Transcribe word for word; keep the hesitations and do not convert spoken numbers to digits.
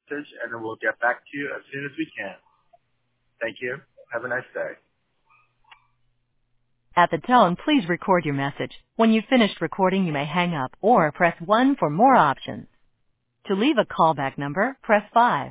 message, and then we'll get back to you as soon as we can. Thank you. Have a nice day. At the tone, please record your message. When you've finished recording, you may hang up or press one for more options. To leave a callback number, press five.